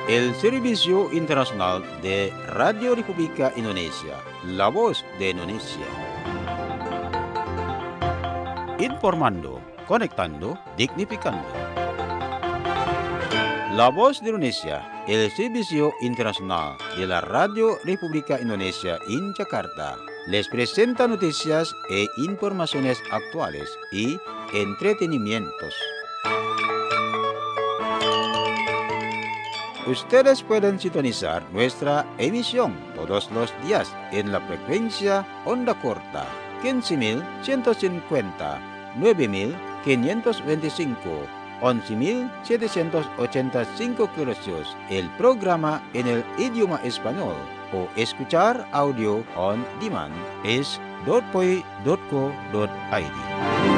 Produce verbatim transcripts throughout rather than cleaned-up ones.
el Servicio Internacional de Radio República Indonesia, la voz de Indonesia. Informando, conectando, dignificando. La voz de Indonesia, el Servicio Internacional de la Radio República Indonesia en Jakarta, les presenta noticias e informaciones actuales y entretenimientos. Ustedes pueden sintonizar nuestra emisión todos los días en la frecuencia onda corta quince mil ciento cincuenta, nueve mil quinientos veinticinco, once mil setecientos ochenta y cinco kHz, el programa en el idioma español, o escuchar audio on demand es dot poi dot co dot i d.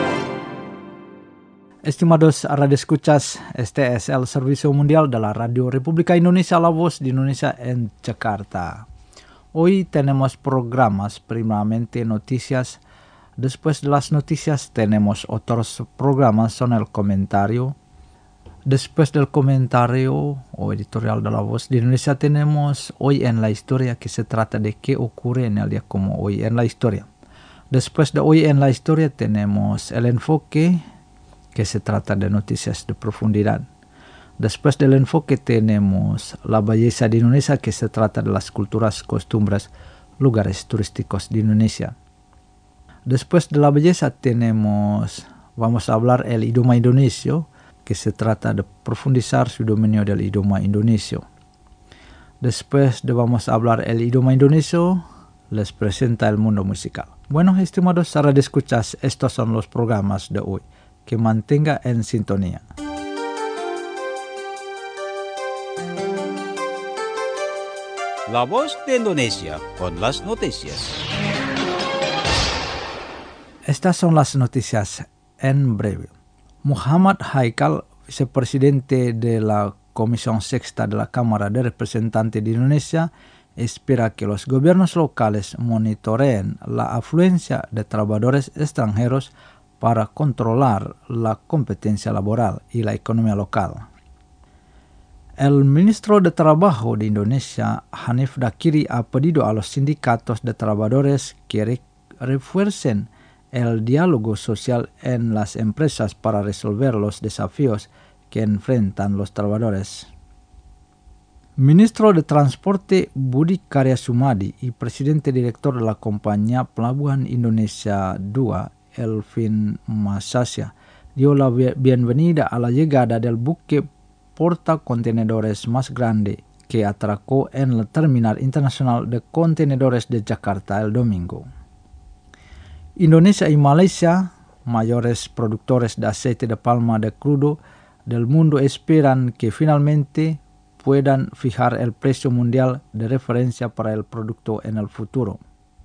Estimados radioescuchas, este es el Servicio Mundial de la Radio República Indonesia, la voz de Indonesia en Jakarta. Hoy tenemos programas, primeramente noticias. Después de las noticias tenemos otros programas, son el comentario. Después del comentario o editorial de la voz de Indonesia tenemos Hoy en la Historia, que se trata de qué ocurre en el día como hoy en la historia. Después de Hoy en la Historia tenemos El Enfoque, que se trata de noticias de profundidad. Después del enfoque tenemos La Belleza de Indonesia, que se trata de las culturas, costumbres, lugares turísticos de Indonesia. Después de La Belleza tenemos, vamos a hablar el idioma indonesio, que se trata de profundizar su dominio del idioma indonesio. Después de vamos a hablar el idioma indonesio, les presenta el mundo musical. Bueno, estimados radioescuchas, estos son los programas de hoy. Que mantenga en sintonía. La voz de Indonesia con las noticias. Estas son las noticias en breve. Muhammad Haikal, vicepresidente de la Comisión Sexta de la Cámara de Representantes de Indonesia, espera que los gobiernos locales monitoreen la afluencia de trabajadores extranjeros para controlar la competencia laboral y la economía local. El ministro de Trabajo de Indonesia, Hanif Dakiri, ha pedido a los sindicatos de trabajadores que re- refuercen el diálogo social en las empresas para resolver los desafíos que enfrentan los trabajadores. Ministro de Transporte Budi Karya Sumadi y presidente director de la compañía Pelabuhan Indonesia dos, Elvin Masasya, dio la bienvenida a la llegada del buque portacontenedores más grande que atracó en el Terminal Internacional de Contenedores de Jakarta el domingo. Indonesia y Malaysia, mayores productores de aceite de palma de crudo del mundo, esperan que finalmente puedan fijar el precio mundial de referencia para el producto en el futuro.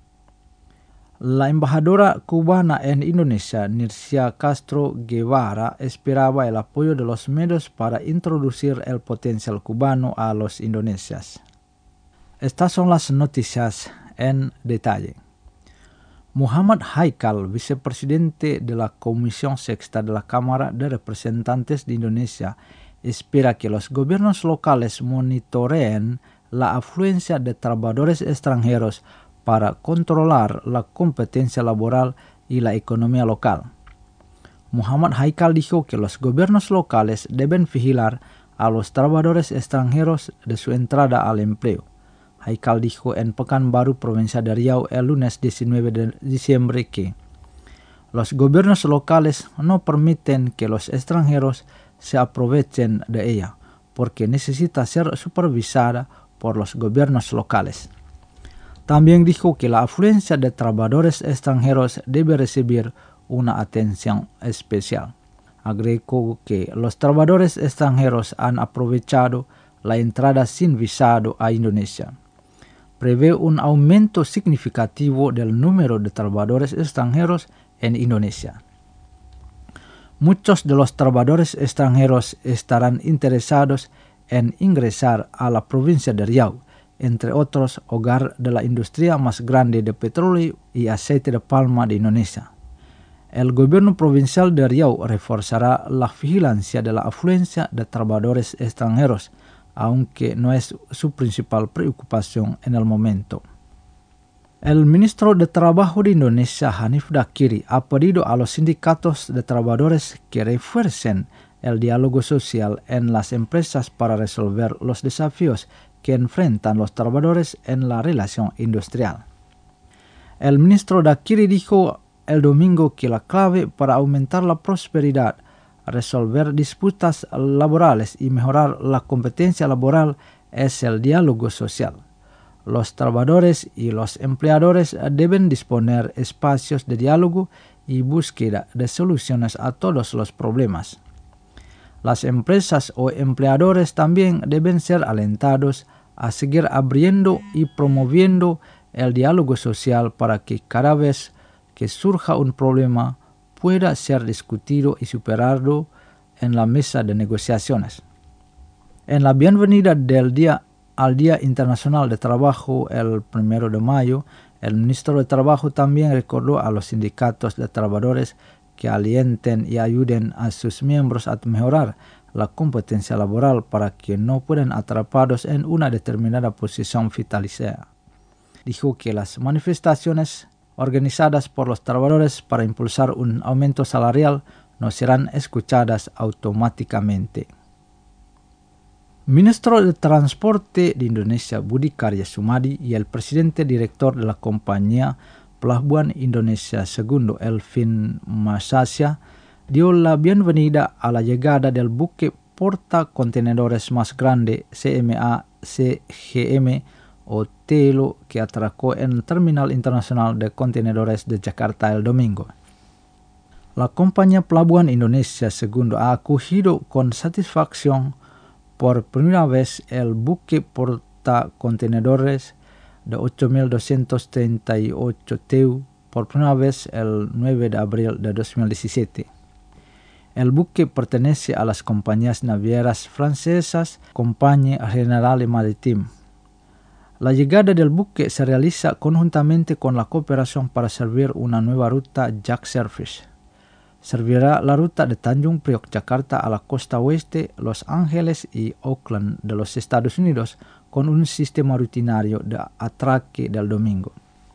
La embajadora cubana en Indonesia, Nircia Castro Guevara, esperaba el apoyo de los medios para introducir el potencial cubano a los indonesias. Estas son las noticias en detalle. Muhammad Haikal, vicepresidente de la Comisión Sexta de la Cámara de Representantes de Indonesia, espera que los gobiernos locales monitoreen la afluencia de trabajadores extranjeros para controlar la competencia laboral y la economía local. Muhammad Haikal dijo que los gobiernos locales deben vigilar a los trabajadores extranjeros de su entrada al empleo. Haikal dijo en Pekanbaru, provincia de Riau, el lunes diecinueve de diciembre que los gobiernos locales no permiten que los extranjeros se aprovechen de ella, porque necesita ser supervisada por los gobiernos locales. También dijo que la afluencia de trabajadores extranjeros debe recibir una atención especial. Agregó que los trabajadores extranjeros han aprovechado la entrada sin visado a Indonesia. Prevé un aumento significativo del número de trabajadores extranjeros en Indonesia. Muchos de los trabajadores extranjeros estarán interesados en ingresar a la provincia de Riau, entre otros hogar de la industria más grande de petróleo y aceite de palma de Indonesia. El gobierno provincial de Riau reforzará la vigilancia de la afluencia de trabajadores extranjeros, aunque no es su principal preocupación en el momento. El ministro de Trabajo de Indonesia, Hanif Dakiri, ha pedido a los sindicatos de trabajadores que refuercen el diálogo social en las empresas para resolver los desafíos que enfrentan los trabajadores en la relación industrial. El ministro Dakiri dijo el domingo que la clave para aumentar la prosperidad, resolver disputas laborales y mejorar la competencia laboral es el diálogo social. Los trabajadores y los empleadores deben disponer espacios de diálogo y búsqueda de soluciones a todos los problemas. Las empresas o empleadores también deben ser alentados a seguir abriendo y promoviendo el diálogo social para que cada vez que surja un problema pueda ser discutido y superado en la mesa de negociaciones. En la bienvenida del día al Día Internacional de Trabajo el primero de mayo, el ministro de Trabajo también recordó a los sindicatos de trabajadores que alienten y ayuden a sus miembros a mejorar la competencia laboral para que no puedan atrapados en una determinada posición vitalicia. Dijo que las manifestaciones organizadas por los trabajadores para impulsar un aumento salarial no serán escuchadas automáticamente. Ministro de Transporte de Indonesia Budi Karya Sumadi y el presidente director de la compañía Pelabuhan Indonesia Segundo Elvin Masasya dio la bienvenida a la llegada del buque portacontenedores más grande C M A C G M o Telo que atracó en el Terminal Internacional de Contenedores de Jakarta el domingo. La compañía Pelabuhan Indonesia Segundo ha acogido con satisfacción por primera vez el buque portacontenedores de ocho mil doscientos treinta y ocho T E U por primera vez el nueve de abril de dos mil diecisiete. El buque pertenece a las compañías navieras francesas Compagnie Générale Maritime. La llegada del buque se realiza conjuntamente con la cooperación para servir una nueva ruta Jack Service. Servirá la ruta de Tanjung Priok, Jakarta a la costa oeste, Los Ángeles y Oakland de los Estados Unidos con un sistema rutinario de atraque del domingo.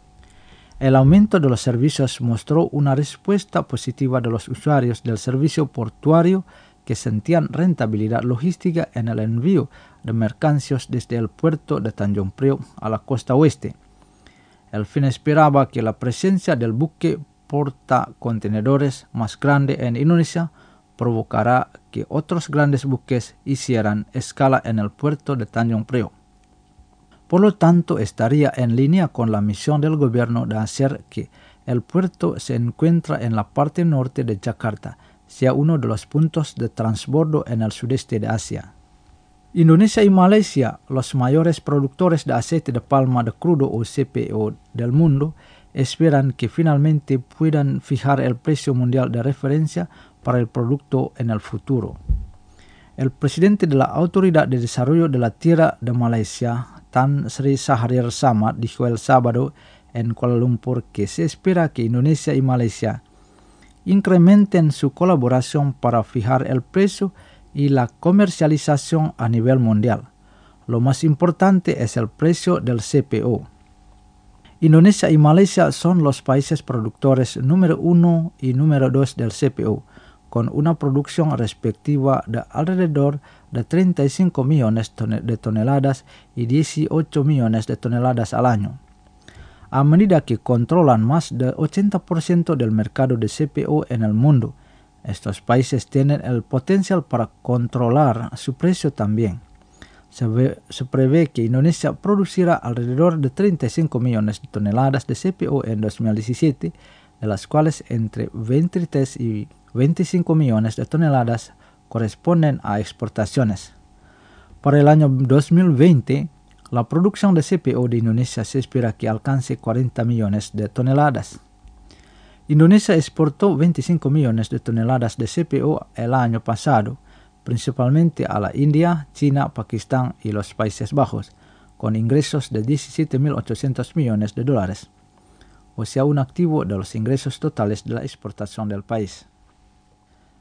El aumento de los servicios mostró una respuesta positiva de los usuarios del servicio portuario que sentían rentabilidad logística en el envío de mercancías desde el puerto de Tanjung Priok a la costa oeste. El fin esperaba que la presencia del buque portacontenedores más grande en Indonesia provocará que otros grandes buques hicieran escala en el puerto de Tanjung Priok. Por lo tanto, estaría en línea con la misión del gobierno de hacer que el puerto se encuentra en la parte norte de Jakarta, sea uno de los puntos de transbordo en el sudeste de Asia. Indonesia y Malaysia, los mayores productores de aceite de palma de crudo o C P O del mundo, esperan que finalmente puedan fijar el precio mundial de referencia para el producto en el futuro. El presidente de la Autoridad de Desarrollo de la Tierra de Malaysia, Tan Sri Sahrir Samad, dijo el sábado en Kuala Lumpur que se espera que Indonesia y Malaysia incrementen su colaboración para fijar el precio y la comercialización a nivel mundial. Lo más importante es el precio del C P O. Indonesia y Malaysia son los países productores número uno y número dos del C P O, con una producción respectiva de alrededor de treinta y cinco millones de toneladas y dieciocho millones de toneladas al año. A medida que controlan más del ochenta por ciento del mercado de C P O en el mundo, estos países tienen el potencial para controlar su precio también. Se, ve, se prevé que Indonesia producirá alrededor de treinta y cinco millones de toneladas de C P O en dos mil diecisiete, de las cuales entre veintitrés y veinticinco millones de toneladas corresponden a exportaciones. Para el año dos mil veinte, la producción de C P O de Indonesia se espera que alcance cuarenta millones de toneladas. Indonesia exportó veinticinco millones de toneladas de C P O el año pasado, principalmente a la India, China, Pakistán y los Países Bajos, con ingresos de diecisiete mil ochocientos millones de dólares, o sea un activo de los ingresos totales de la exportación del país.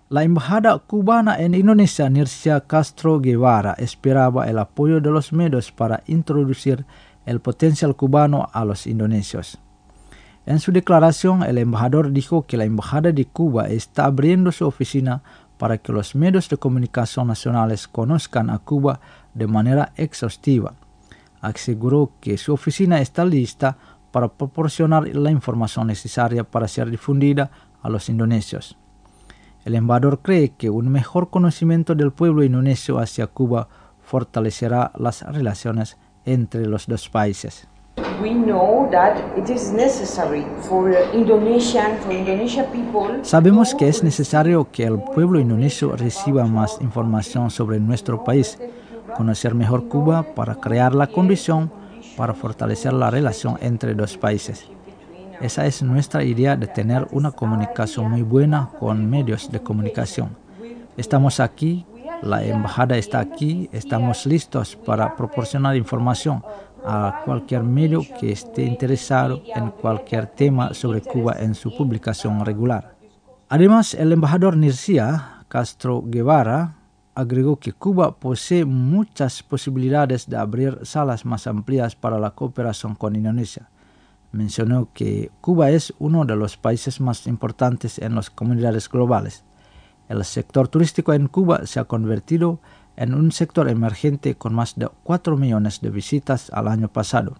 La embajada cubana en Indonesia, Nircia Castro Guevara, esperaba el apoyo de los medios para introducir el potencial cubano a los indonesios. En su declaración, el embajador dijo que la embajada de Cuba está abriendo su oficina para que los medios de comunicación nacionales conozcan a Cuba de manera exhaustiva. Aseguró que su oficina está lista para proporcionar la información necesaria para ser difundida a los indonesios. El embajador cree que un mejor conocimiento del pueblo indonesio hacia Cuba fortalecerá las relaciones entre los dos países. We know that it is necessary for Indonesian, for Indonesian people. Sabemos que es necesario que el pueblo indonesio reciba más información sobre nuestro país, conocer mejor Cuba para crear la condición para fortalecer la relación entre dos países. Esa es nuestra idea de tener una comunicación muy buena con medios de comunicación. Estamos aquí, la embajada está aquí, estamos listos para proporcionar información a cualquier medio que esté interesado en cualquier tema sobre Cuba en su publicación regular. Además, el embajador Nircia Castro Guevara agregó que Cuba posee muchas posibilidades de abrir salas más amplias para la cooperación con Indonesia. Mencionó que Cuba es uno de los países más importantes en las comunidades globales. El sector turístico en Cuba se ha convertido en un sector emergente con más de cuatro millones de visitas al año pasado.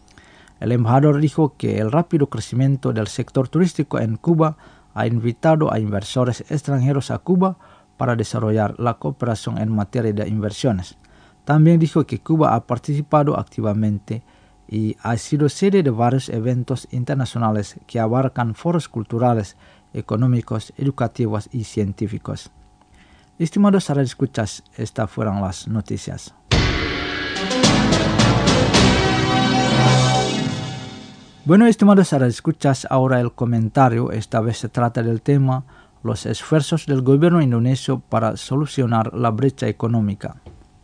El embajador dijo que el rápido crecimiento del sector turístico en Cuba ha invitado a inversores extranjeros a Cuba para desarrollar la cooperación en materia de inversiones. También dijo que Cuba ha participado activamente y ha sido sede de varios eventos internacionales que abarcan foros culturales, económicos, educativos y científicos. Estimados radioescuchas, estas fueron las noticias. Bueno, estimados radioescuchas, ahora el comentario. Esta vez se trata del tema los esfuerzos del gobierno indonesio para solucionar la brecha económica.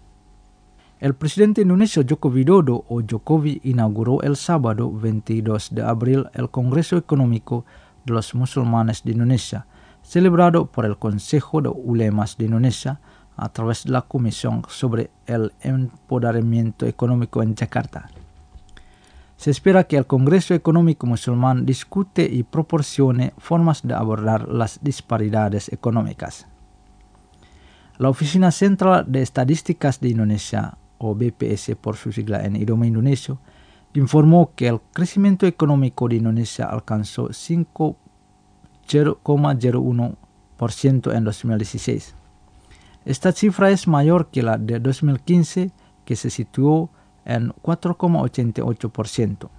El presidente indonesio Joko Widodo o Jokowi inauguró el sábado veintidós de abril el Congreso Económico de los Musulmanes de Indonesia, celebrado por el Consejo de Ulemas de Indonesia a través de la Comisión sobre el Empoderamiento Económico en Jakarta. Se espera que el Congreso Económico Musulmán discute y proporcione formas de abordar las disparidades económicas. La Oficina Central de Estadísticas de Indonesia, o B P S por su sigla en idioma indonesio, informó que el crecimiento económico de Indonesia alcanzó cinco coma cero uno por ciento en dos mil dieciséis. Esta cifra es mayor que la de dos mil quince, que se situó en cuatro coma ochenta y ocho por ciento.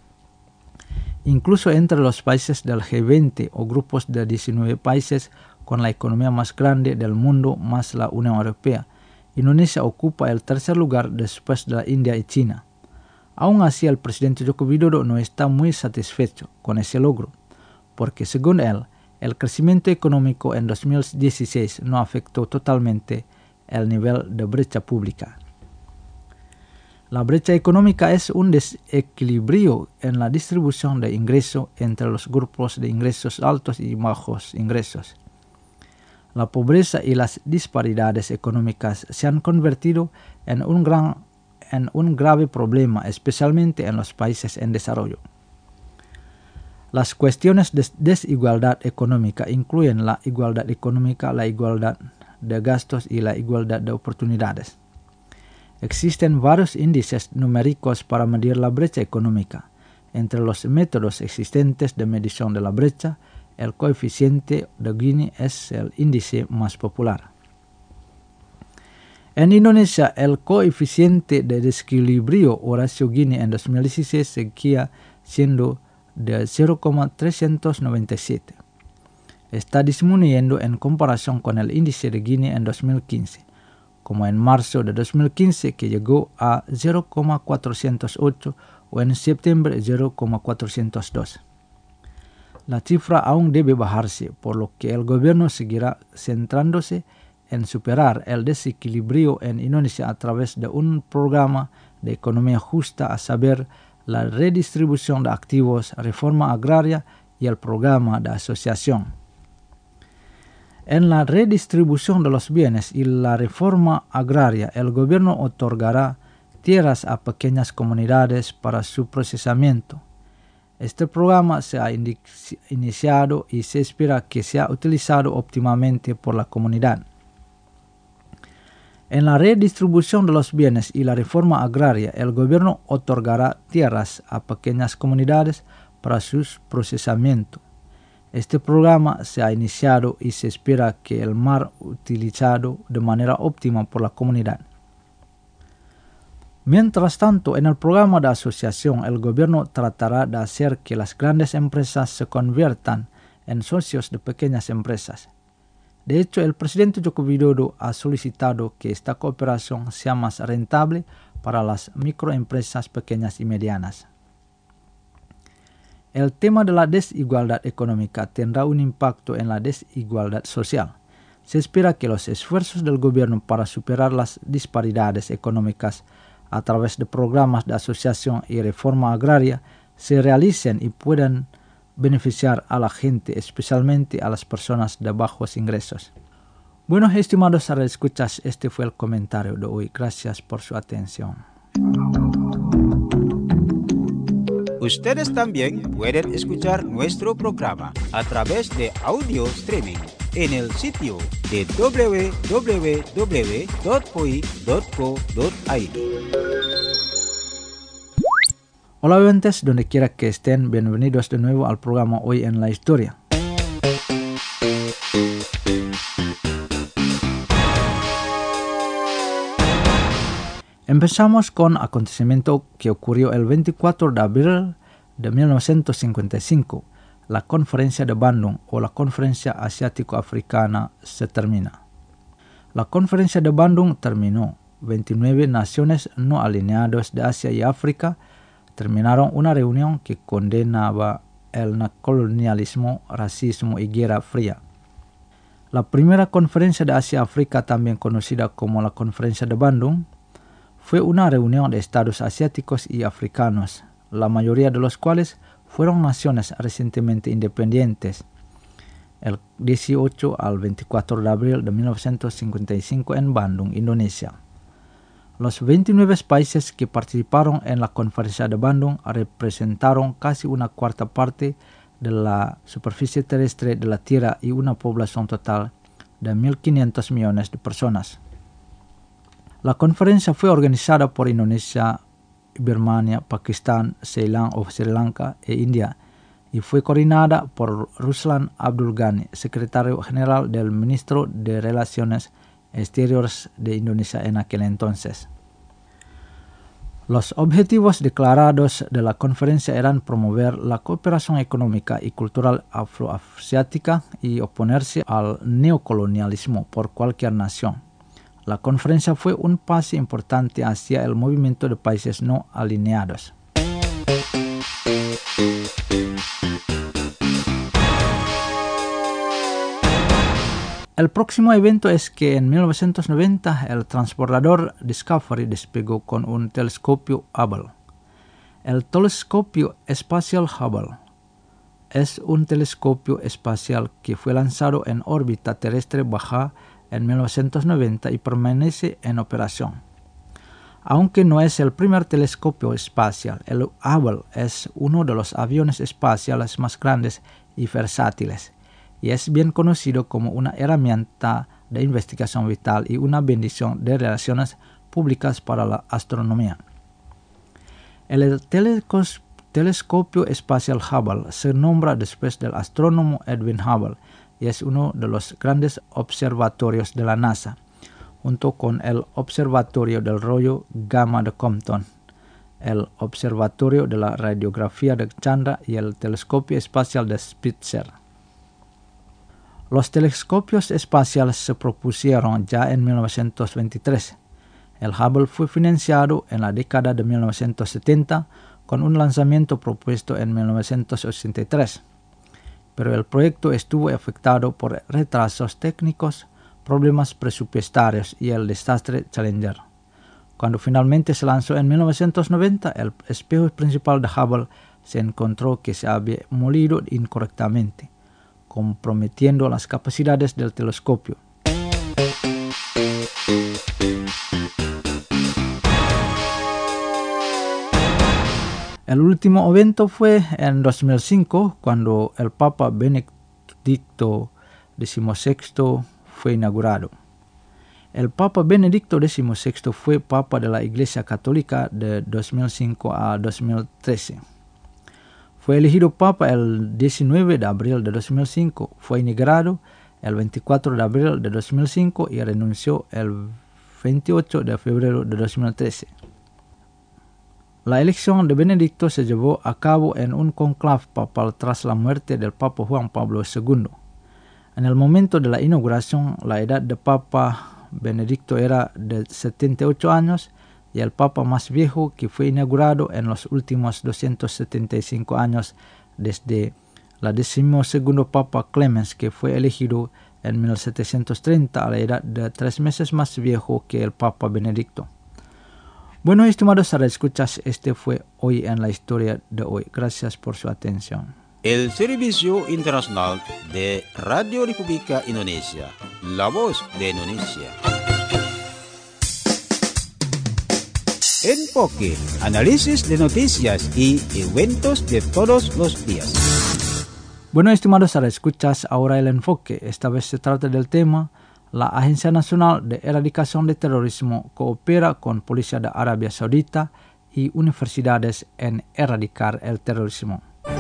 Incluso entre los países del G veinte o grupos de diecinueve países con la economía más grande del mundo más la Unión Europea, Indonesia ocupa el tercer lugar después de la India y China. Aún así, el presidente Joko Widodo no está muy satisfecho con ese logro, porque según él, el crecimiento económico en dos mil dieciséis no afectó totalmente el nivel de brecha pública. La brecha económica es un desequilibrio en la distribución de ingresos entre los grupos de ingresos altos y bajos ingresos. La pobreza y las disparidades económicas se han convertido en un, gran, en un grave problema, especialmente en los países en desarrollo. Las cuestiones de desigualdad económica incluyen la igualdad económica, la igualdad de gastos y la igualdad de oportunidades. Existen varios índices numéricos para medir la brecha económica. Entre los métodos existentes de medición de la brecha, el coeficiente de Gini es el índice más popular. En Indonesia, el coeficiente de desequilibrio o ratio Gini en dos mil dieciséis seguía siendo de cero coma trescientos noventa y siete. Está disminuyendo en comparación con el índice de Gini en dos mil quince, como en marzo de dos mil quince, que llegó a cero coma cuatrocientos ocho, o en septiembre cero coma cuatrocientos dos. La cifra aún debe bajarse, por lo que el gobierno seguirá centrándose en superar el desequilibrio en Indonesia a través de un programa de economía justa, a saber, la redistribución de activos, reforma agraria y el programa de asociación. En la redistribución de los bienes y la reforma agraria, el gobierno otorgará tierras a pequeñas comunidades para su procesamiento. Este programa se ha iniciado y se espera que sea utilizado óptimamente por la comunidad. En la redistribución de los bienes y la reforma agraria, el gobierno otorgará tierras a pequeñas comunidades para su procesamiento. Este programa se ha iniciado y se espera que el mar utilizado de manera óptima por la comunidad. Mientras tanto, en el programa de asociación, el gobierno tratará de hacer que las grandes empresas se conviertan en socios de pequeñas empresas. De hecho, el presidente Joko Widodo ha solicitado que esta cooperación sea más rentable para las microempresas pequeñas y medianas. El tema de la desigualdad económica tendrá un impacto en la desigualdad social. Se espera que los esfuerzos del gobierno para superar las disparidades económicas a través de programas de asociación y reforma agraria se realicen y puedan beneficiar a la gente, especialmente a las personas de bajos ingresos. Bueno, estimados radioescuchas, este fue el comentario de hoy. Gracias por su atención. Ustedes también pueden escuchar nuestro programa a través de audio streaming en el sitio de doble u doble u doble u punto p o i punto co punto i d. Hola oyentes, donde quiera que estén, bienvenidos de nuevo al programa Hoy en la Historia. Empezamos con acontecimiento que ocurrió el veinticuatro de abril de mil novecientos cincuenta y cinco. La Conferencia de Bandung o la Conferencia Asiático-Africana se termina. La Conferencia de Bandung terminó. veintinueve naciones no alineadas de Asia y África terminaron una reunión que condenaba el colonialismo, racismo y guerra fría. La primera conferencia de Asia-África, también conocida como la Conferencia de Bandung, fue una reunión de estados asiáticos y africanos, la mayoría de los cuales fueron naciones recientemente independientes, el dieciocho al veinticuatro de abril de mil novecientos cincuenta y cinco en Bandung, Indonesia. Los veintinueve países que participaron en la Conferencia de Bandung representaron casi una cuarta parte de la superficie terrestre de la Tierra y una población total de mil quinientos millones de personas. La conferencia fue organizada por Indonesia, Birmania, Pakistán, Ceilán o Sri Lanka e India y fue coordinada por Ruslan Abdul Ghani, secretario general del Ministro de Relaciones Exteriores de Indonesia en aquel entonces. Los objetivos declarados de la conferencia eran promover la cooperación económica y cultural afroasiática y oponerse al neocolonialismo por cualquier nación. La conferencia fue un paso importante hacia el movimiento de países no alineados. El próximo evento es que en mil novecientos noventa el transbordador Discovery despegó con un telescopio Hubble. El telescopio espacial Hubble es un telescopio espacial que fue lanzado en órbita terrestre baja en mil novecientos noventa y permanece en operación. Aunque no es el primer telescopio espacial, el Hubble es uno de los aviones espaciales más grandes y versátiles, y es bien conocido como una herramienta de investigación vital y una bendición de relaciones públicas para la astronomía. El telescopio espacial Hubble se nombra después del astrónomo Edwin Hubble y es uno de los grandes observatorios de la NASA, junto con el Observatorio del Rayo Gamma de Compton, el Observatorio de la Radiografía de Chandra y el Telescopio Espacial de Spitzer. Los telescopios espaciales se propusieron ya en mil novecientos veintitrés. El Hubble fue financiado en la década de mil novecientos setenta con un lanzamiento propuesto en mil novecientos ochenta y tres. Pero el proyecto estuvo afectado por retrasos técnicos, problemas presupuestarios y el desastre Challenger. Cuando finalmente se lanzó en mil novecientos noventa, el espejo principal de Hubble se encontró que se había molido incorrectamente, comprometiendo las capacidades del telescopio. El último evento fue en dos mil cinco, cuando el Papa Benedicto dieciséis fue inaugurado. El Papa Benedicto dieciséis fue Papa de la Iglesia Católica de dos mil cinco a dos mil trece. Fue elegido Papa el diecinueve de abril de dos mil cinco, fue inaugurado el veinticuatro de abril de dos mil cinco y renunció el veintiocho de febrero de dos mil trece. La elección de Benedicto se llevó a cabo en un conclave papal tras la muerte del Papa Juan Pablo segundo. En el momento de la inauguración, la edad de Papa Benedicto era de setenta y ocho años y el Papa más viejo que fue inaugurado en los últimos doscientos setenta y cinco años desde la decimosegunda Papa Clemens, que fue elegido en mil setecientos treinta a la edad de tres meses más viejo que el Papa Benedicto. Bueno, estimados escuchas, este fue Hoy en la Historia de hoy. Gracias por su atención. El Servicio Internacional de Radio República Indonesia, la voz de Indonesia. Enfoque, análisis de noticias y eventos de todos los días. Bueno, estimados escuchas, ahora el enfoque. Esta vez se trata del tema: la Agencia Nacional de Erradicación de Terrorismo coopera con Policía de Arabia Saudita y universidades en erradicar el terrorismo.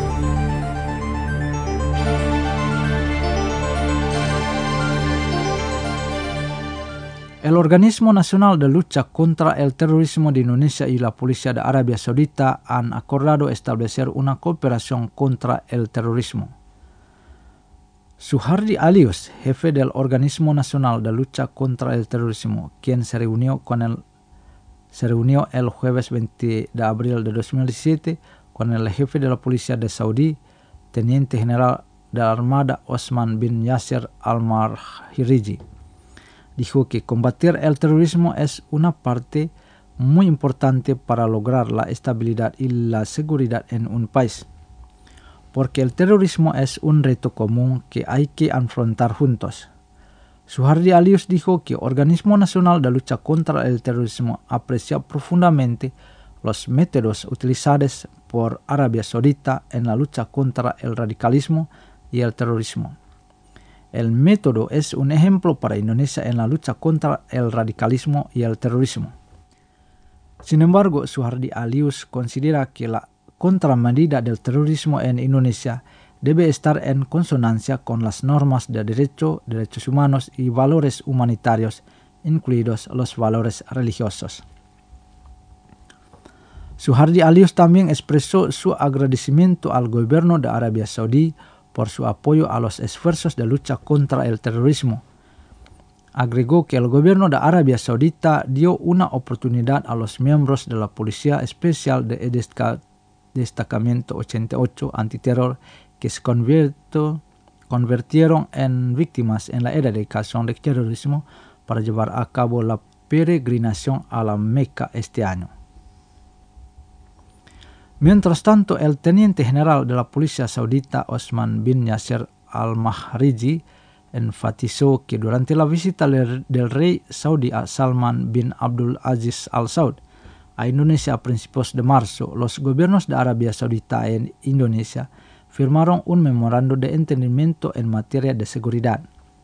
El Organismo Nacional de Lucha contra el Terrorismo de Indonesia y la Policía de Arabia Saudita han acordado establecer una cooperación contra el terrorismo. Suhardi Alius, jefe del Organismo Nacional de Lucha contra el Terrorismo, quien se reunió, con el, se reunió el jueves veinte de abril de dos mil diecisiete con el jefe de la Policía de Saudi, Teniente General de la Armada Osman bin Yasser al-Marhiriji, dijo que combatir el terrorismo es una parte muy importante para lograr la estabilidad y la seguridad en un país, porque el terrorismo es un reto común que hay que afrontar juntos. Suhardi Alius dijo que el Organismo Nacional de Lucha contra el Terrorismo aprecia profundamente los métodos utilizados por Arabia Saudita en la lucha contra el radicalismo y el terrorismo. El método es un ejemplo para Indonesia en la lucha contra el radicalismo y el terrorismo. Sin embargo, Suhardi Alius considera que la contramedida del terrorismo en Indonesia debe estar en consonancia con las normas de derecho, derechos humanos y valores humanitarios, incluidos los valores religiosos. Suhardi Alius también expresó su agradecimiento al gobierno de Arabia Saudí por su apoyo a los esfuerzos de lucha contra el terrorismo. Agregó que el gobierno de Arabia Saudita dio una oportunidad a los miembros de la Policía Especial de Destacamento ochenta y ocho Antiterror que se convirtió, convirtieron en víctimas en la erradicación del terrorismo para llevar a cabo la peregrinación a la Meca este año. Mientras tanto, el Teniente General de la Policía Saudita Osman bin Yasser al-Marhiriji enfatizó que durante la visita del rey saudí Salman bin Abdul Aziz Al Saud a Indonesia a principios de marzo, los gobiernos de Arabia Saudita e Indonesia firmaron un memorando de entendimiento en materia de seguridad.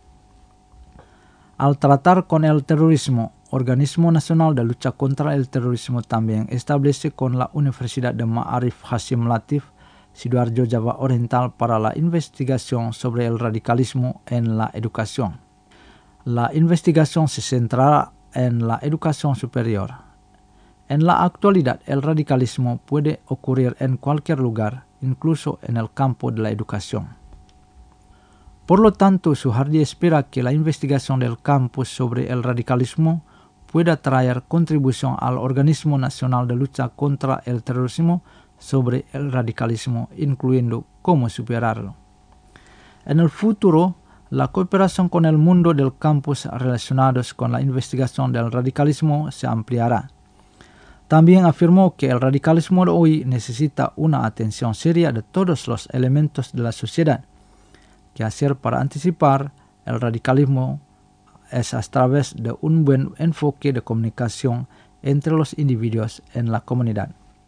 Al tratar con el terrorismo, Organismo Nacional de Lucha contra el Terrorismo también establece con la Universidad de Ma'arif Hasim Latif Sidoarjo Java Oriental para la investigación sobre el radicalismo en la educación. La investigación se centrará en la educación superior. En la actualidad, el radicalismo puede ocurrir en cualquier lugar, incluso en el campo de la educación. Por lo tanto, Suhardi espera que la investigación del campus sobre el radicalismo pueda traer contribución al Organismo Nacional de Lucha contra el Terrorismo sobre el radicalismo, incluyendo cómo superarlo. En el futuro, la cooperación con el mundo del campus relacionados con la investigación del radicalismo se ampliará. También afirmó que el radicalismo de hoy necesita una atención seria de todos los elementos de la sociedad, que hacer para anticipar el radicalismo es a través de un buen enfoque de comunicación entre los individuos en la comunidad.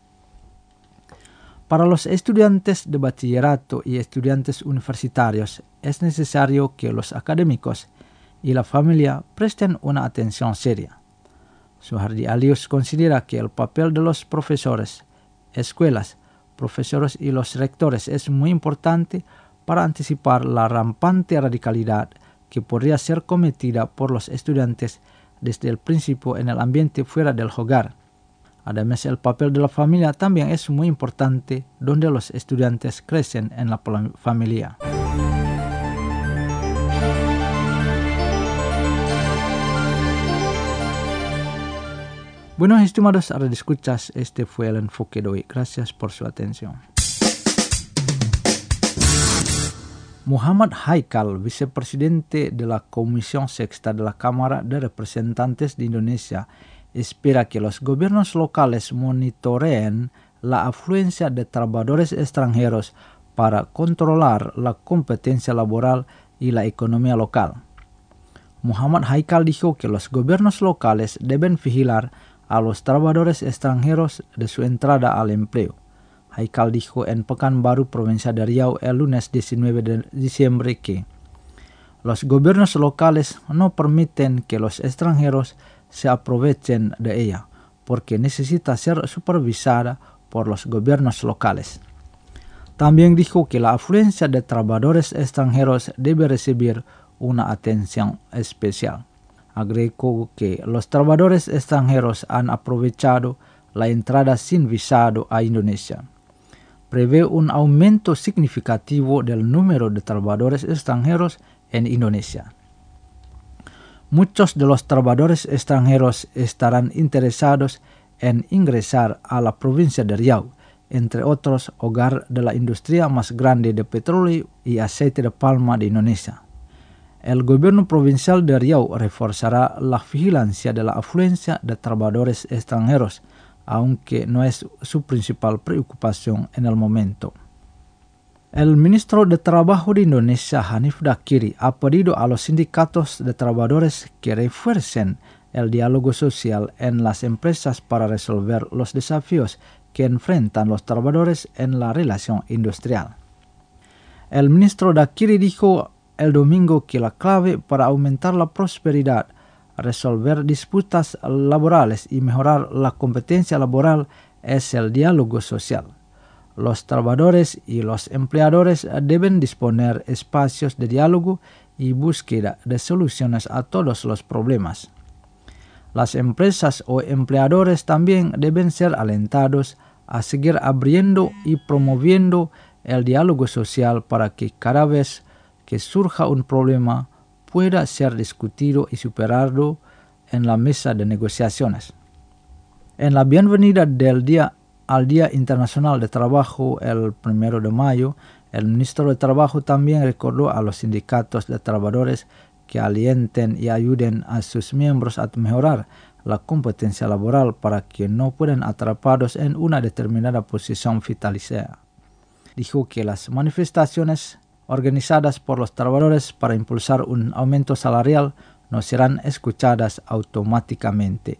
Para los estudiantes de bachillerato y estudiantes universitarios es necesario que los académicos y la familia presten una atención seria. Suhardi Alius considera que el papel de los profesores, escuelas, profesores y los rectores es muy importante para anticipar la rampante radicalidad que podría ser cometida por los estudiantes desde el principio en el ambiente fuera del hogar. Además, el papel de la familia también es muy importante donde los estudiantes crecen en la familia. Bueno, estimados radioescuchas, este fue el enfoque de hoy. Gracias por su atención. Muhammad Haikal, vicepresidente de la Comisión Sexta de la Cámara de Representantes de Indonesia, espera que los gobiernos locales monitoreen la afluencia de trabajadores extranjeros para controlar la competencia laboral y la economía local. Muhammad Haikal dijo que los gobiernos locales deben vigilar a los trabajadores extranjeros de su entrada al empleo. Haikal dijo en Pekanbaru, provincia de Riau, el lunes diecinueve de diciembre que los gobiernos locales no permiten que los extranjeros se aprovechen de ella, porque necesita ser supervisada por los gobiernos locales. También dijo que la afluencia de trabajadores extranjeros debe recibir una atención especial. Agregó que los trabajadores extranjeros han aprovechado la entrada sin visado a Indonesia. Prevé un aumento significativo del número de trabajadores extranjeros en Indonesia. Muchos de los trabajadores extranjeros estarán interesados en ingresar a la provincia de Riau, entre otros hogar de la industria más grande de petróleo y aceite de palma de Indonesia. El gobierno provincial de Riau reforzará la vigilancia de la afluencia de trabajadores extranjeros, aunque no es su principal preocupación en el momento. El ministro de Trabajo de Indonesia, Hanif Dakiri, ha pedido a los sindicatos de trabajadores que refuercen el diálogo social en las empresas para resolver los desafíos que enfrentan los trabajadores en la relación industrial. El ministro Dakiri dijo el domingo que la clave para aumentar la prosperidad, resolver disputas laborales y mejorar la competencia laboral es el diálogo social. Los trabajadores y los empleadores deben disponer espacios de diálogo y búsqueda de soluciones a todos los problemas. Las empresas o empleadores también deben ser alentados a seguir abriendo y promoviendo el diálogo social para que cada vez que surja un problema pueda ser discutido y superado en la mesa de negociaciones. En la bienvenida del día al Día Internacional de Trabajo el primero de mayo, el ministro de Trabajo también recordó a los sindicatos de trabajadores que alienten y ayuden a sus miembros a mejorar la competencia laboral para que no puedan atrapados en una determinada posición vitalicia. Dijo que las manifestaciones organizadas por los trabajadores para impulsar un aumento salarial no serán escuchadas automáticamente.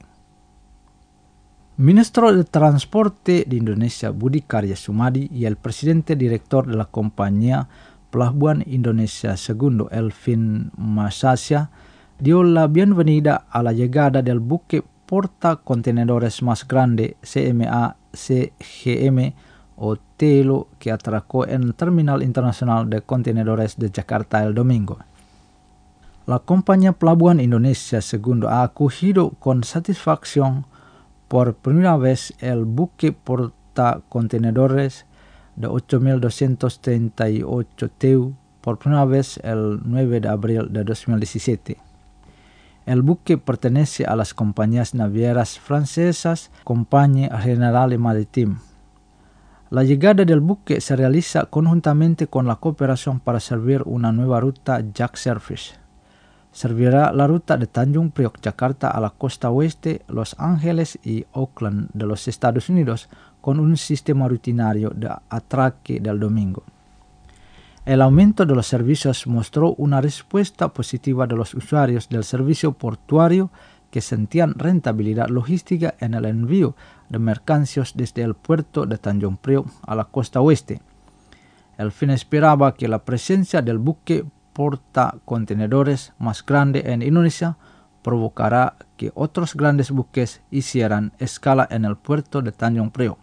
Ministro de Transporte de Indonesia Budi Karya Sumadi y el presidente director de la compañía Pelabuhan Indonesia Segundo Elvin Masasya dio la bienvenida a la llegada del buque porta contenedores más grande C M A C G M o Telo que atracó en el Terminal Internacional de Contenedores de Jakarta el domingo. La compañía Pelabuhan Indonesia Segundo ha acogido con satisfacción por primera vez el buque porta contenedores de ocho mil doscientos treinta y ocho T E U por primera vez el nueve de abril de dos mil diecisiete. El buque pertenece a las compañías navieras francesas Compagnie Générale Maritime. La llegada del buque se realiza conjuntamente con la cooperación para servir una nueva ruta Jack Service. Servirá la ruta de Tanjung Priok, Jakarta a la costa oeste, Los Ángeles y Oakland de los Estados Unidos con un sistema rutinario de atraque del domingo. El aumento de los servicios mostró una respuesta positiva de los usuarios del servicio portuario que sentían rentabilidad logística en el envío de mercancías desde el puerto de Tanjung Priok a la costa oeste. El fin esperaba que la presencia del buque portacontenedores más grande en Indonesia provocará que otros grandes buques hicieran escala en el puerto de Tanjung Priok.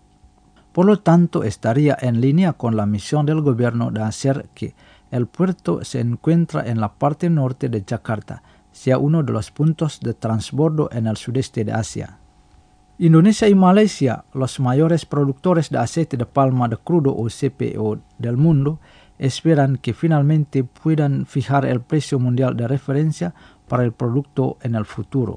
Por lo tanto, estaría en línea con la misión del gobierno de hacer que el puerto se encuentra en la parte norte de Jakarta, sea uno de los puntos de transbordo en el sudeste de Asia. Indonesia y Malaysia, los mayores productores de aceite de palma de crudo o C P O del mundo, esperan que finalmente puedan fijar el precio mundial de referencia para el producto en el futuro.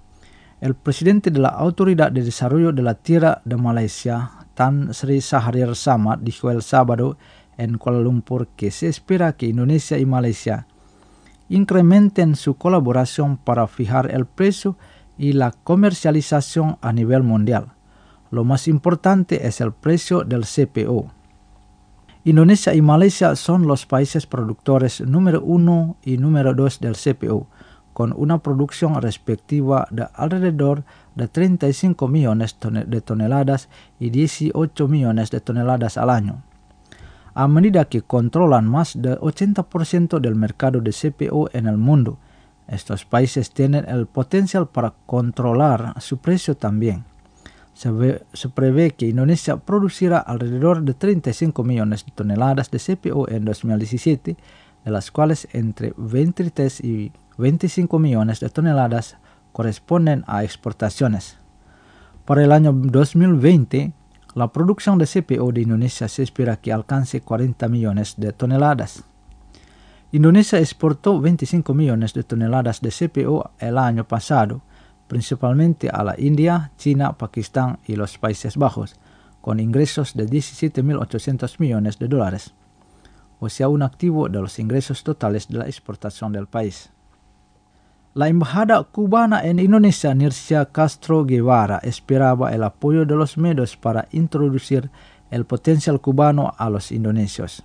El presidente de la Autoridad de Desarrollo de la Tierra de Malaysia, Tan Sri Sahrir Samad, dijo el sábado en Kuala Lumpur que se espera que Indonesia y Malaysia incrementen su colaboración para fijar el precio y la comercialización a nivel mundial. Lo más importante es el precio del C P O. Indonesia y Malaysia son los países productores número uno y número dos del C P O, con una producción respectiva de alrededor de treinta y cinco millones de toneladas y dieciocho millones de toneladas al año. A medida que controlan más del ochenta por ciento del mercado de C P O en el mundo, estos países tienen el potencial para controlar su precio también. Se, ve, se prevé que Indonesia producirá alrededor de treinta y cinco millones de toneladas de C P O en dos mil diecisiete, de las cuales entre veintitrés y veinticinco millones de toneladas corresponden a exportaciones. Para el año dos mil veinte, la producción de C P O de Indonesia se espera que alcance cuarenta millones de toneladas. Indonesia exportó veinticinco millones de toneladas de C P O el año pasado, principalmente a la India, China, Pakistán y los Países Bajos, con ingresos de diecisiete mil ochocientos millones de dólares, o sea, un activo de los ingresos totales de la exportación del país. La embajada cubana en Indonesia, Nircia Castro Guevara, esperaba el apoyo de los medios para introducir el potencial cubano a los indonesios.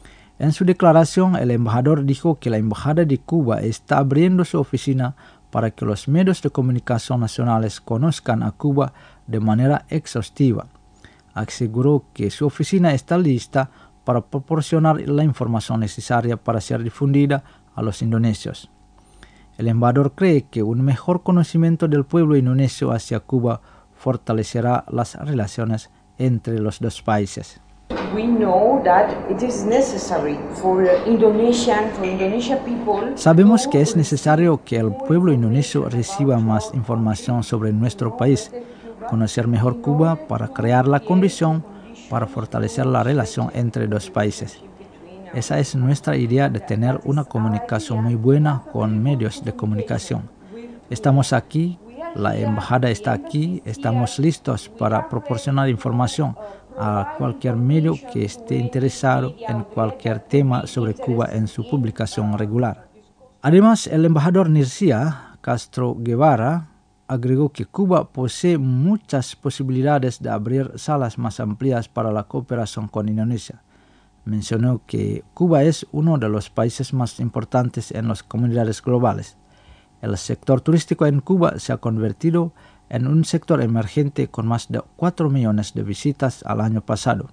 En su declaración, el embajador dijo que la embajada de Cuba está abriendo su oficina para que los medios de comunicación nacionales conozcan a Cuba de manera exhaustiva. Aseguró que su oficina está lista para proporcionar la información necesaria para ser difundida a los indonesios. El embajador cree que un mejor conocimiento del pueblo indonesio hacia Cuba fortalecerá las relaciones entre los dos países. We know that it is necessary for Indonesian, for Indonesia people. Sabemos que es necesario que el pueblo indonesio reciba más información sobre nuestro país, conocer mejor Cuba para crear la condición para fortalecer la relación entre dos países. Esa es nuestra idea de tener una comunicación muy buena con medios de comunicación. Estamos aquí, la embajada está aquí, estamos listos para proporcionar información a cualquier medio que esté interesado en cualquier tema sobre Cuba en su publicación regular. Además, el embajador Nircia Castro Guevara agregó que Cuba posee muchas posibilidades de abrir salas más amplias para la cooperación con Indonesia. Mencionó que Cuba es uno de los países más importantes en las comunidades globales. El sector turístico en Cuba se ha convertido en un sector emergente con más de cuatro millones de visitas al año pasado.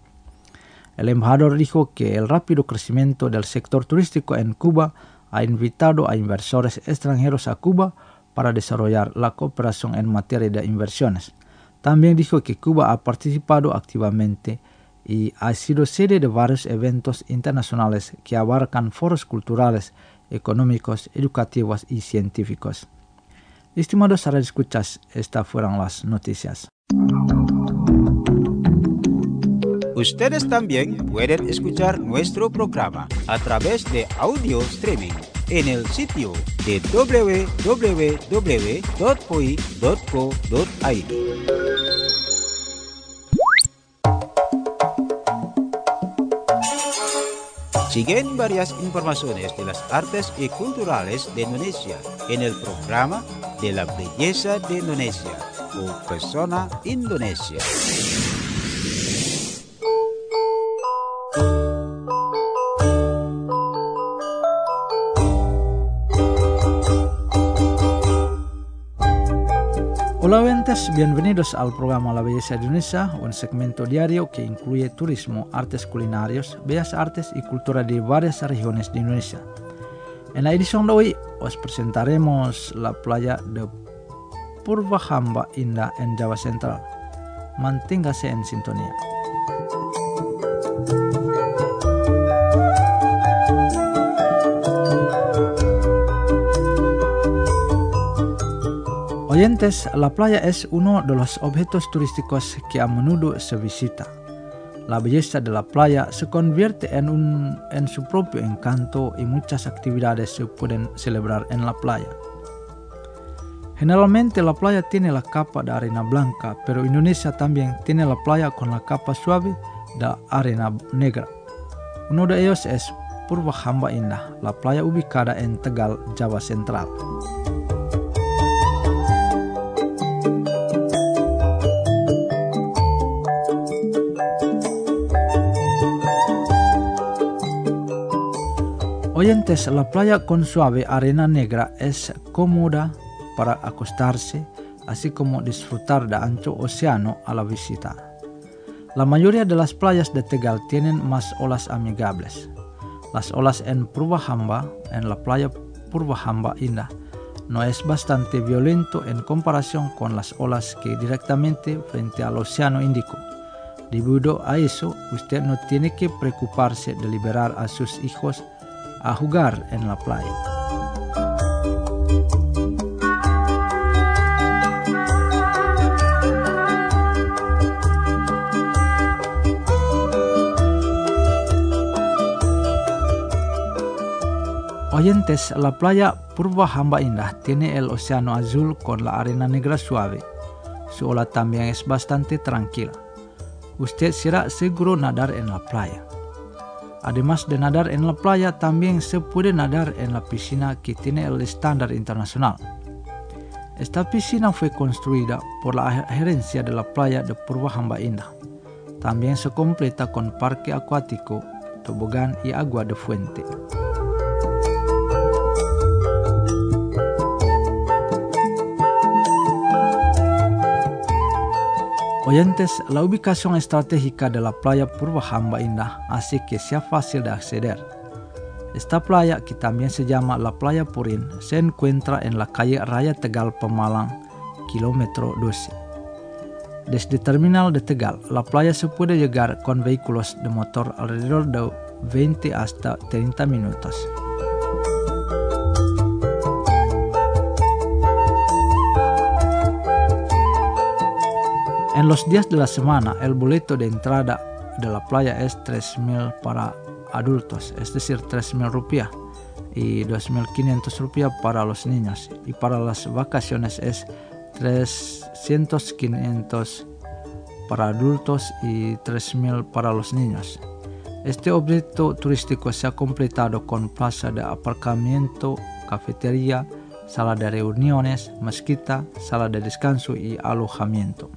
El embajador dijo que el rápido crecimiento del sector turístico en Cuba ha invitado a inversores extranjeros a Cuba para desarrollar la cooperación en materia de inversiones. También dijo que Cuba ha participado activamente y ha sido sede de varios eventos internacionales que abarcan foros culturales, económicos, educativos y científicos. Estimados radioescuchas, estas fueron las noticias. Ustedes también pueden escuchar nuestro programa a través de audio streaming en el sitio de doble u doble u doble u punto p o i punto co punto i d. Siguen varias informaciones de las artes y culturales de Indonesia en el programa de la belleza de Indonesia o Persona Indonesia. Hola oyentes, bienvenidos al programa La Belleza de Indonesia, un segmento diario que incluye turismo, artes culinarios, bellas artes y cultura de varias regiones de Indonesia. En la edición de hoy os presentaremos la playa de Purwahamba Indah en Java Central. Manténgase en sintonía. Oyentes, la playa es uno de los objetos turísticos que a menudo se visita. La belleza de la playa se convierte en, un, en su propio encanto y muchas actividades se pueden celebrar en la playa. Generalmente la playa tiene la capa de arena blanca, pero Indonesia también tiene la playa con la capa suave de arena negra. Uno de ellos es Purwahamba Indah, la playa ubicada en Tegal, Java Central. Oyentes, la playa con suave arena negra es cómoda para acostarse, así como disfrutar de ancho océano a la visita. La mayoría de las playas de Tegal tienen más olas amigables. Las olas en Purwahamba, en la playa Purwahamba Indah, no es bastante violento en comparación con las olas que directamente frente al océano Índico. Debido a eso, usted no tiene que preocuparse de liberar a sus hijos a jugar en la playa. Oyentes, la playa Purwahamba Indah tiene el océano azul con la arena negra suave. Su ola también es bastante tranquila. Usted será seguro nadar en la playa. Además de nadar en la playa, también se puede nadar en la piscina que tiene el estándar internacional. Esta piscina fue construida por la gerencia de la playa de Purwahamba Indah. También se completa con parque acuático, tobogán y agua de fuente. Oyentes, la ubicación estratégica de la playa Purwahamba Indah hace que sea fácil de acceder. Esta playa, que también se llama la playa Purin, se encuentra en la calle Raya Tegal Pemalang, kilómetro doce. Desde terminal de Tegal, la playa se puede llegar con vehículos de motor alrededor de veinte hasta treinta minutos. En los días de la semana, el boleto de entrada de la playa es tres mil para adultos, es decir, tres mil rupiah, y dos mil quinientos rupiah para los niños. Y para las vacaciones es trescientos quinientos para adultos y tres mil para los niños. Este objeto turístico se ha completado con plaza de aparcamiento, cafetería, sala de reuniones, mezquita, sala de descanso y alojamiento.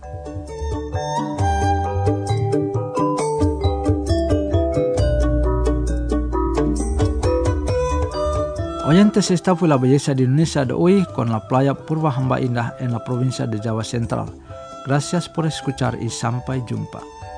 Oyentes, esta fue la belleza de Indonesia de hoy con la playa Purwahamba Indah en la provincia de Java Central. Gracias por escuchar y sampai jumpa.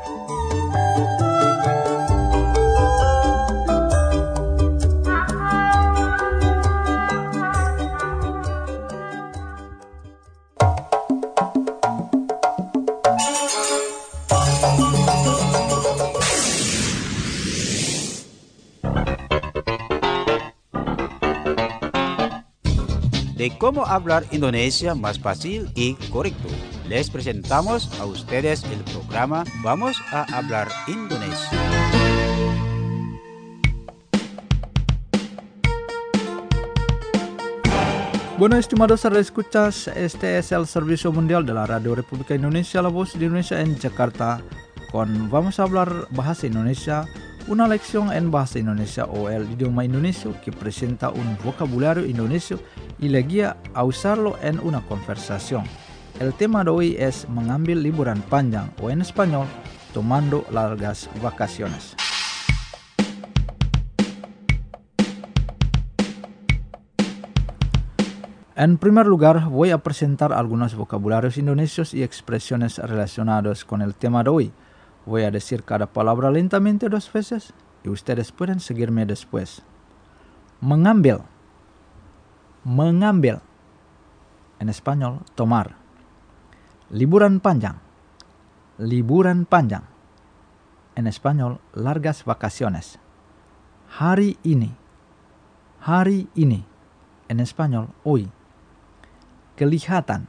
De cómo hablar Indonesia más fácil y correcto, les presentamos a ustedes el programa Vamos a hablar Indonesia. Bueno, estimados radioescuchas, este es el Servicio Mundial de la Radio Republika Indonesia, la voz de Indonesia en Jakarta, con Vamos a hablar bahasa Indonesia, una lección en bahasa Indonesia o el idioma indonesio que presenta un vocabulario indonesio y le guía a usarlo en una conversación. El tema de hoy es mengambil liburan panjang o en español, tomando largas vacaciones. En primer lugar, voy a presentar algunos vocabularios indonesios y expresiones relacionados con el tema de hoy. Voy a decir cada palabra lentamente dos veces y ustedes pueden seguirme después. Mengambil. Mengambil. En español, tomar. Liburan panjang. Liburan panjang. En español, largas vacaciones. Hari ini. Hari ini. En español, hoy. Kelihatan.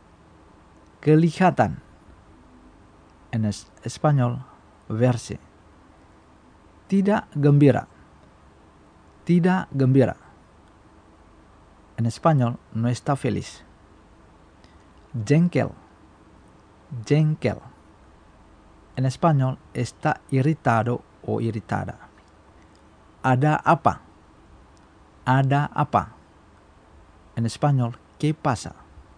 Kelihatan. En es español, verse. Tidak gembira. Tidak gembira. En español, no está feliz. Jengkel. Jengkel. En español, está irritado o irritada. Ada apa? Ada apa? En español, ¿qué pasa?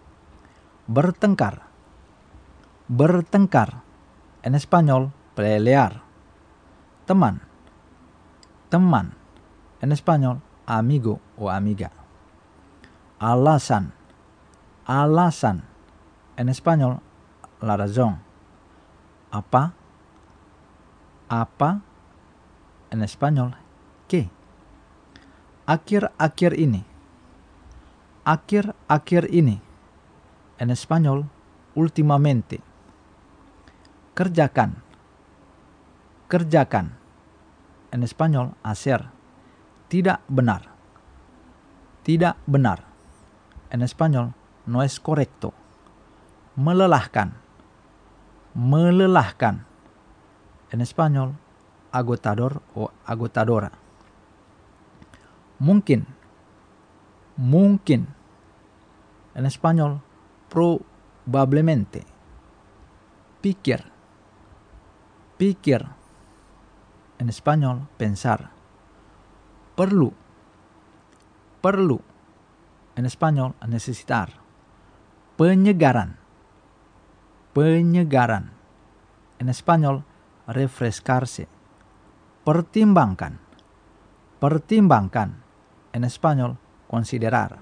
Bertengkar. Bertengkar. En español, pelear. Teman. Teman. En español, amigo o amiga. Alasan. Alasan. En español, la razón. Apa? Apa? En español, ¿qué? Akhir-akhir ini. Akhir-akhir ini. En español, últimamente. Kerjakan. Kerjakan. En español, hacer. Tidak benar. Tidak benar. En español, no es correcto. Melelahkan. Melelahkan. En español, agotador o agotadora. Mungkin. Mungkin. En español, probablemente. Pikir. Pikir. En español, pensar. Perlu. Perlu. En español, necesitar. Penyegaran. Penyegaran. En español, refrescarse. Pertimbangkan. Pertimbangkan. En español, considerar.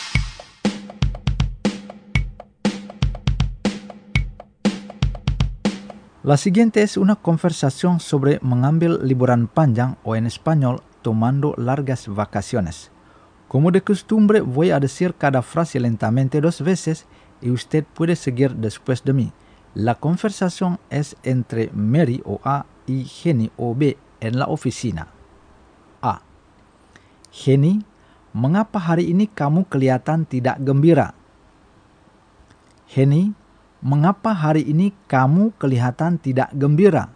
La siguiente es una conversación sobre mengambil liburan panjang o en español, tomando largas vacaciones. Como de costumbre, voy a decir cada frase lentamente dos veces y usted puede seguir después de mí. La conversación es entre Mary o A y Jenny o B en la oficina. A. Jenny, mengapa hari ini kamu kelihatan tidak gembira? Jenny, mengapa hari ini kamu kelihatan tidak gembira?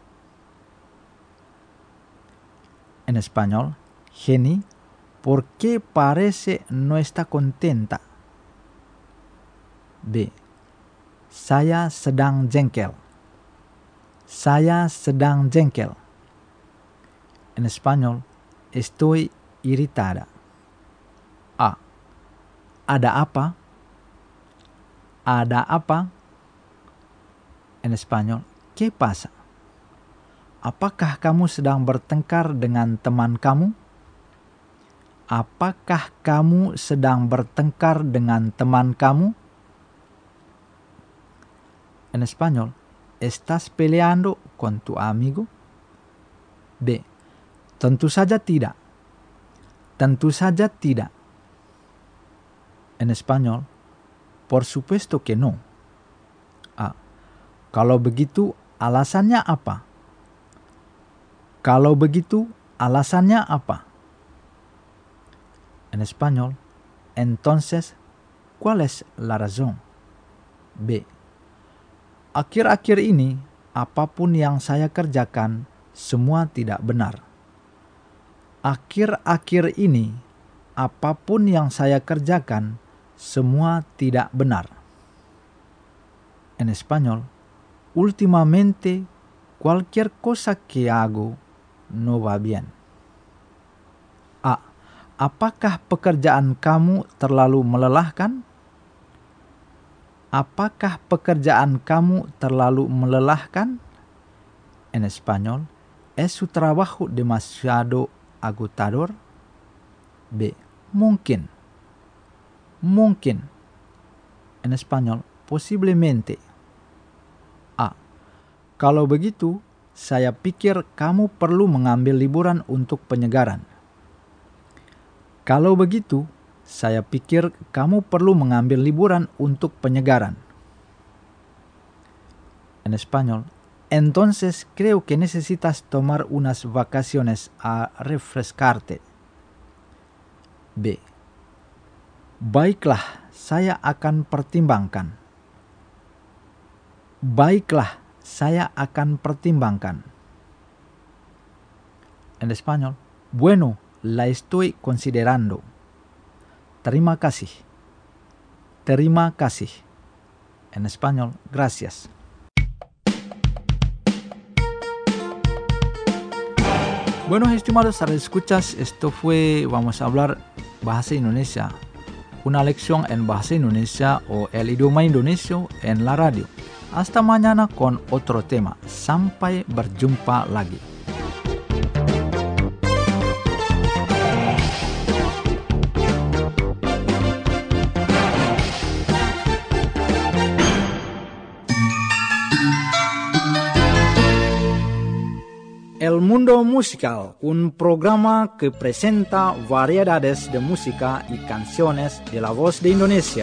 En español, Jenny, ¿por qué parece no está contenta? B. Saya sedang jengkel. Saya sedang jengkel. En español, estoy irritada. A. Ada apa? Ada apa? En español, ¿qué pasa? Apakah kamu sedang bertengkar dengan teman kamu? Apakah kamu sedang bertengkar dengan teman kamu? En español, ¿estás peleando con tu amigo? B. Tentu saja tidak. Tentu saja tidak. En español, por supuesto que no. A. Kalau begitu, alasannya apa? Kalau begitu, alasannya apa? En español, entonces, ¿cuál es la razón? B. Akhir-akhir ini, apapun yang saya kerjakan, semua tidak benar. Akhir-akhir ini, apapun yang saya kerjakan, semua tidak benar. En español, últimamente, cualquier cosa que hago no va bien. A. Apakah pekerjaan kamu terlalu melelahkan? Apakah pekerjaan kamu terlalu melelahkan? En español, ¿es su trabajo demasiado agotador? B. Mungkin. Mungkin. En español, posiblemente. A. Kalau begitu, saya pikir kamu perlu mengambil liburan untuk penyegaran. Kalau begitu, saya pikir kamu perlu mengambil liburan untuk penyegaran. En español, entonces creo que necesitas tomar unas vacaciones a refrescarte. B. Baiklah, saya akan pertimbangkan. Baiklah, saya akan pertimbangkan. En español, bueno, la estoy considerando. Terima kasih. Terima kasih. En español, gracias. Bueno, estimados escuchas, esto fue, vamos a hablar bahasa Indonesia. Una lección en bahasa Indonesia o el idioma indonesio en la radio. Hasta mañana con otro tema. Sampai berjumpa lagi. El Mundo Musical, un programa que presenta variedades de música y canciones de la voz de Indonesia.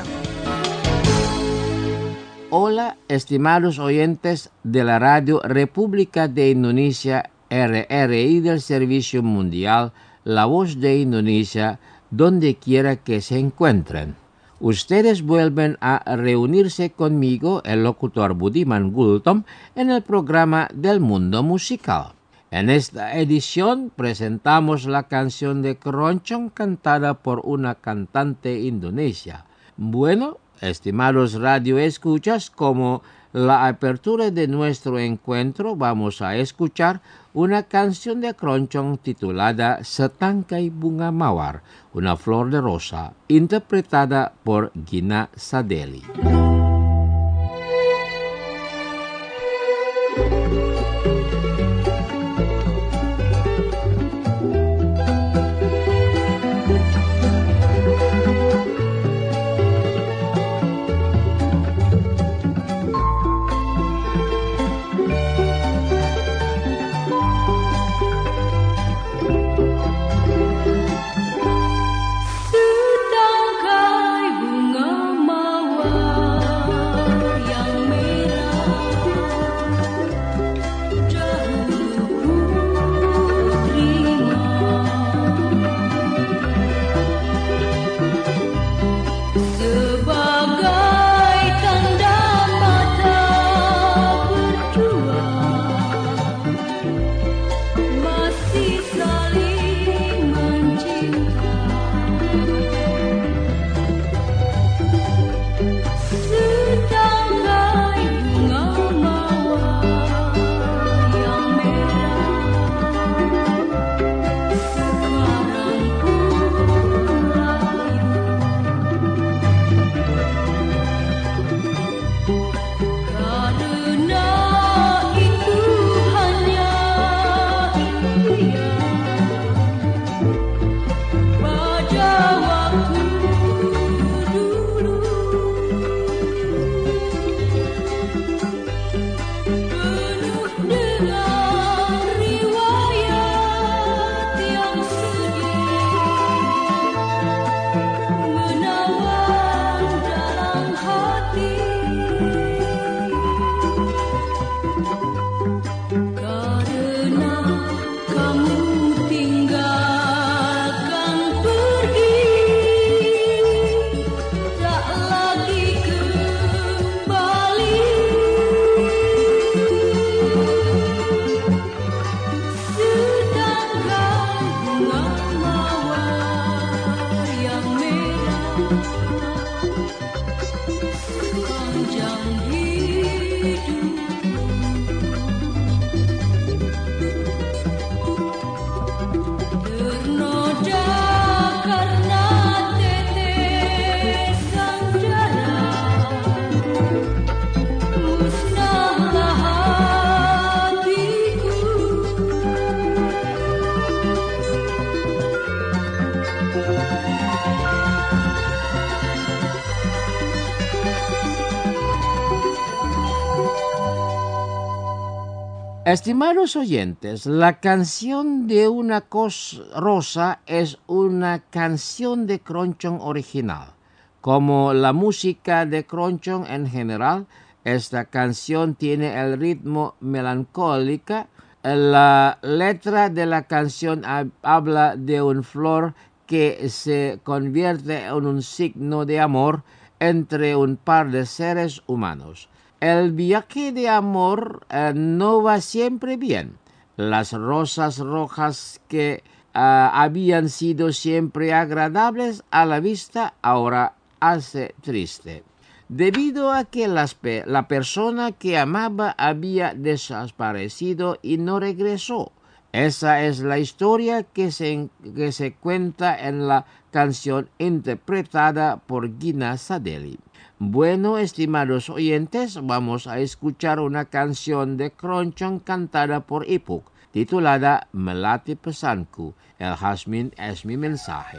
Hola, estimados oyentes de la Radio República de Indonesia, R R I del Servicio Mundial, La Voz de Indonesia, donde quiera que se encuentren. Ustedes vuelven a reunirse conmigo, el locutor Budiman Gultom, en el programa del Mundo Musical. En esta edición presentamos la canción de Keroncong cantada por una cantante indonesia. Bueno, estimados radioescuchas, como la apertura de nuestro encuentro, vamos a escuchar una canción de Keroncong titulada Setangkai Bunga Mawar, una flor de rosa, interpretada por Gina Sadeli. Setangkai bunga mawar Estimados oyentes, la canción de una cos rosa es una canción de keroncong original. Como la música de keroncong en general, esta canción tiene el ritmo melancólico. La letra de la canción habla de una flor que se convierte en un signo de amor entre un par de seres humanos. El viaje de amor eh, no va siempre bien. Las rosas rojas que uh, habían sido siempre agradables a la vista ahora hace triste. Debido a que las pe la persona que amaba había desaparecido y no regresó. Esa es la historia que se, que se cuenta en la canción interpretada por Gina Sadeli. Bueno, estimados oyentes, vamos a escuchar una canción de keroncong cantada por Ipuk, titulada Melati Pesanku. El jazmín es mi mensaje.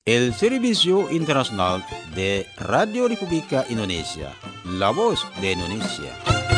El Servicio Internacional de Radio República Indonesia, La Voz de Indonesia.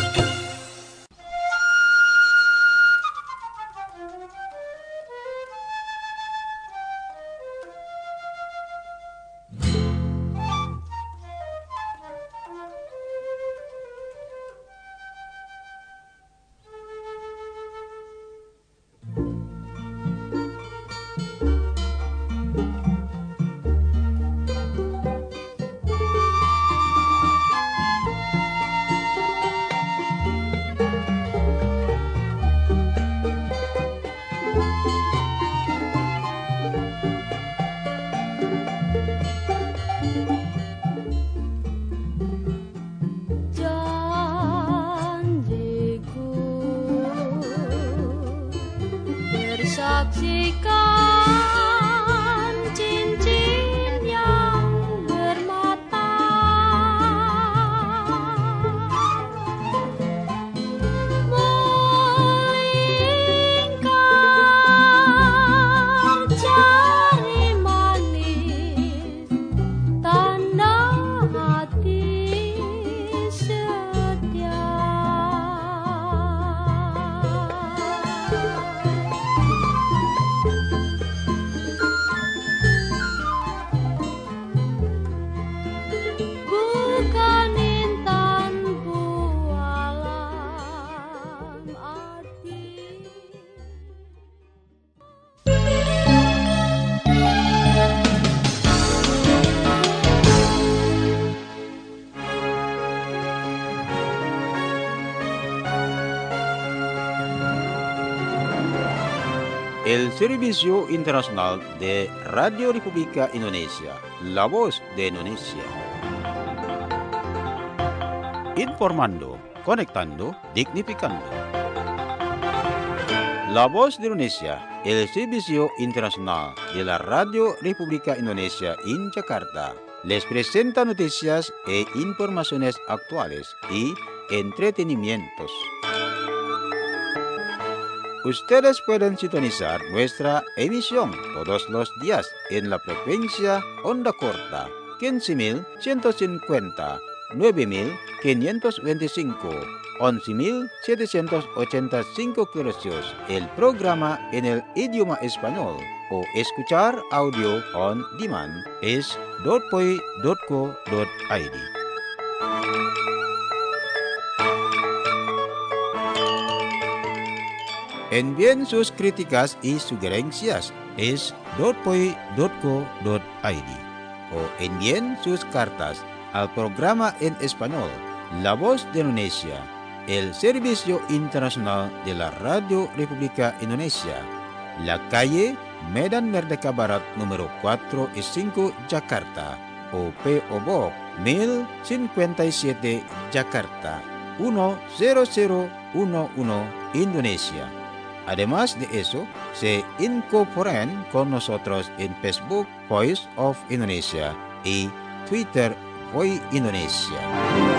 El Servicio Internacional de Radio República Indonesia, La Voz de Indonesia. Informando, conectando, dignificando. La Voz de Indonesia, el Servicio Internacional de la Radio República Indonesia en Jakarta, les presenta noticias e informaciones actuales y entretenimientos. Ustedes pueden sintonizar nuestra emisión todos los días en la frecuencia onda corta quince mil ciento cincuenta, nueve mil quinientos veinticinco, once mil setecientos ochenta y cinco kilohertz, el programa en el idioma español, o escuchar audio on demand es dotpoi dot co dot i d. Envíen sus críticas y sugerencias es dotpoi dot co dot i d o envíen sus cartas al programa en español La Voz de Indonesia, el Servicio Internacional de la Radio República Indonesia, la calle Medan Merdeka Barat número cuatro y cinco, Jakarta, o P O Box mil cincuenta y siete, Jakarta, uno cero cero uno uno, Indonesia. Además de eso, se incorporan con nosotros en Facebook Voice of Indonesia y Twitter Voice Indonesia.